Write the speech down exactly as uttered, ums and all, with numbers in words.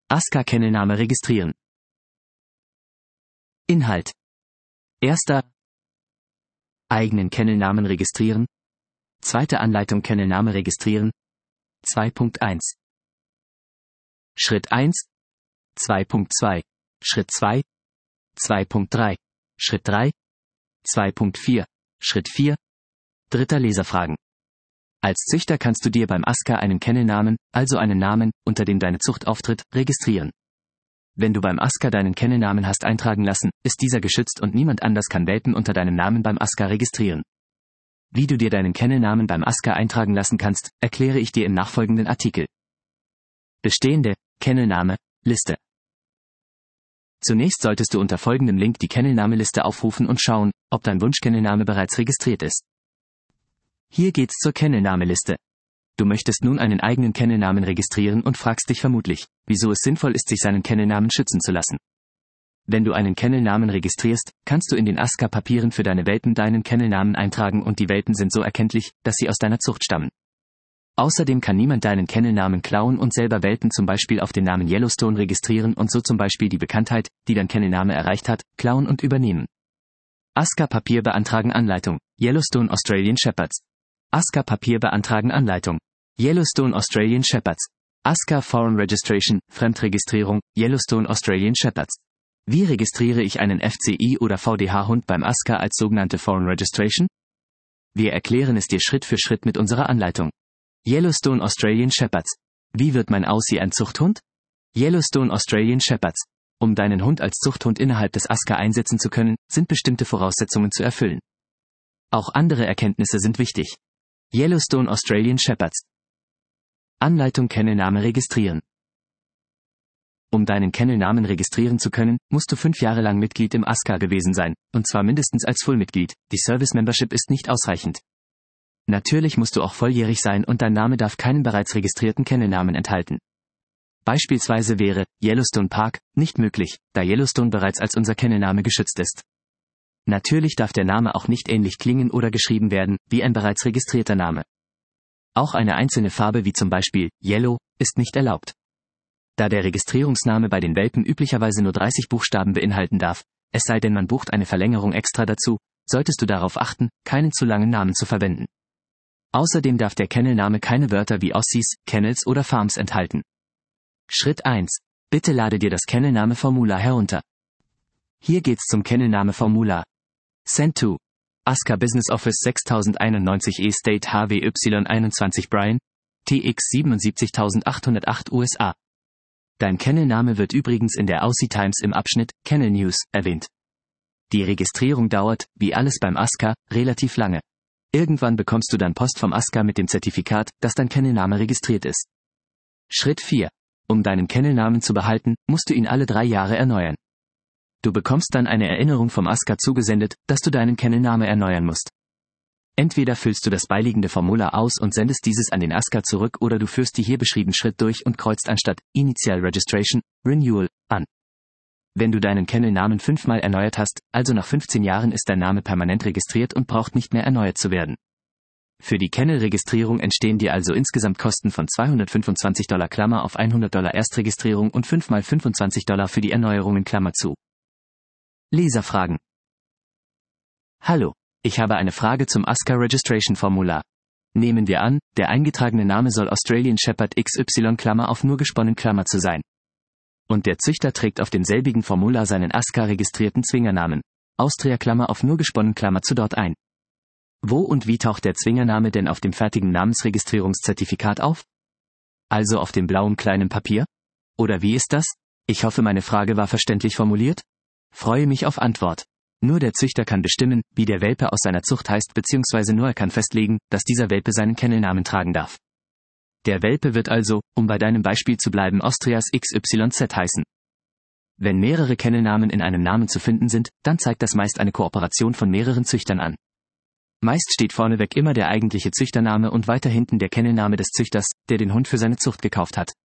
ASCA-Kennelname registrieren. Inhalt. Erster. Eigenen Kennelnamen registrieren. Zweite Anleitung Kennelname registrieren. zwei Punkt eins. Schritt eins. zwei Punkt zwei. Schritt zwei. zwei Punkt drei. Schritt drei. zwei Punkt vier. Schritt vier. Dritter Leserfragen. Als Züchter kannst du dir beim ASCA einen Kennelnamen, also einen Namen, unter dem deine Zucht auftritt, registrieren. Wenn du beim ASCA deinen Kennelnamen hast eintragen lassen, ist dieser geschützt und niemand anders kann Welpen unter deinem Namen beim ASCA registrieren. Wie du dir deinen Kennelnamen beim ASCA eintragen lassen kannst, erkläre ich dir im nachfolgenden Artikel. Bestehende Kennelname Liste. Zunächst solltest du unter folgendem Link die Kennelname-Liste aufrufen und schauen, ob dein Wunschkennelname bereits registriert ist. Hier geht's zur Kennelname-Liste. Du möchtest nun einen eigenen Kennelnamen registrieren und fragst dich vermutlich, wieso es sinnvoll ist, sich seinen Kennelnamen schützen zu lassen. Wenn du einen Kennelnamen registrierst, kannst du in den ASCA-Papieren für deine Welpen deinen Kennelnamen eintragen und die Welpen sind so erkenntlich, dass sie aus deiner Zucht stammen. Außerdem kann niemand deinen Kennelnamen klauen und selber Welpen zum Beispiel auf den Namen Yellowstone registrieren und so zum Beispiel die Bekanntheit, die dein Kennelname erreicht hat, klauen und übernehmen. ASCA-Papier beantragen Anleitung. Yellowstone Australian Shepherds. ASCA-Papier beantragen Anleitung. Yellowstone Australian Shepherds. ASCA Foreign Registration, Fremdregistrierung, Yellowstone Australian Shepherds. Wie registriere ich einen F C I oder V D H-Hund beim ASCA als sogenannte Foreign Registration? Wir erklären es dir Schritt für Schritt mit unserer Anleitung. Yellowstone Australian Shepherds. Wie wird mein Aussie ein Zuchthund? Yellowstone Australian Shepherds. Um deinen Hund als Zuchthund innerhalb des ASCA einsetzen zu können, sind bestimmte Voraussetzungen zu erfüllen. Auch andere Erkenntnisse sind wichtig. Yellowstone Australian Shepherds. Anleitung Kennelname registrieren. Um deinen Kennelnamen registrieren zu können, musst du fünf Jahre lang Mitglied im ASCA gewesen sein, und zwar mindestens als Full-Mitglied. Die Service-Membership ist nicht ausreichend. Natürlich musst du auch volljährig sein und dein Name darf keinen bereits registrierten Kennelnamen enthalten. Beispielsweise wäre Yellowstone Park nicht möglich, da Yellowstone bereits als unser Kennelname geschützt ist. Natürlich darf der Name auch nicht ähnlich klingen oder geschrieben werden, wie ein bereits registrierter Name. Auch eine einzelne Farbe wie zum Beispiel Yellow ist nicht erlaubt. Da der Registrierungsname bei den Welpen üblicherweise nur dreißig Buchstaben beinhalten darf, es sei denn man bucht eine Verlängerung extra dazu, solltest du darauf achten, keinen zu langen Namen zu verwenden. Außerdem darf der Kennelname keine Wörter wie Aussies, Kennels oder Farms enthalten. Schritt eins. Bitte lade dir das Kennelname-Formular herunter. Hier geht's zum Kennelname-Formular. Send to ASCA Business Office sechstausendeinundneunzig E State H W Y einundzwanzig Bryan, T X siebenundsiebzigtausendachthundertacht U S A. Dein Kennelname wird übrigens in der Aussie Times im Abschnitt Kennel News erwähnt. Die Registrierung dauert, wie alles beim ASCA, relativ lange. Irgendwann bekommst du dann Post vom ASCA mit dem Zertifikat, dass dein Kennelname registriert ist. Schritt vier. Um deinen Kennelnamen zu behalten, musst du ihn alle drei Jahre erneuern. Du bekommst dann eine Erinnerung vom ASCA zugesendet, dass du deinen Kennelname erneuern musst. Entweder füllst du das beiliegende Formular aus und sendest dieses an den ASCA zurück oder du führst die hier beschriebenen Schritt durch und kreuzt anstatt Initial Registration, Renewal, an. Wenn du deinen Kennelnamen fünfmal erneuert hast, also nach fünfzehn Jahren ist dein Name permanent registriert und braucht nicht mehr erneuert zu werden. Für die Kennelregistrierung entstehen dir also insgesamt Kosten von zweihundertfünfundzwanzig Dollar Klammer auf hundert Dollar Erstregistrierung und fünf mal fünfundzwanzig Dollar für die Erneuerungen Klammer zu. Leserfragen. Hallo, ich habe eine Frage zum ASCA Registration Formular. Nehmen wir an, der eingetragene Name soll Australian Shepherd X Y Klammer auf nur gesponnen Klammer zu sein. Und der Züchter trägt auf demselbigen Formular seinen ASCA-registrierten Zwingernamen, Austria Klammer auf nur gesponnen Klammer zu dort ein. Wo und wie taucht der Zwingername denn auf dem fertigen Namensregistrierungszertifikat auf? Also auf dem blauen kleinen Papier? Oder wie ist das? Ich hoffe, meine Frage war verständlich formuliert? Freue mich auf Antwort. Nur der Züchter kann bestimmen, wie der Welpe aus seiner Zucht heißt bzw. nur er kann festlegen, dass dieser Welpe seinen Kennelnamen tragen darf. Der Welpe wird also, um bei deinem Beispiel zu bleiben, Austrias X Y Z heißen. Wenn mehrere Kennelnamen in einem Namen zu finden sind, dann zeigt das meist eine Kooperation von mehreren Züchtern an. Meist steht vorneweg immer der eigentliche Züchtername und weiter hinten der Kennelname des Züchters, der den Hund für seine Zucht gekauft hat.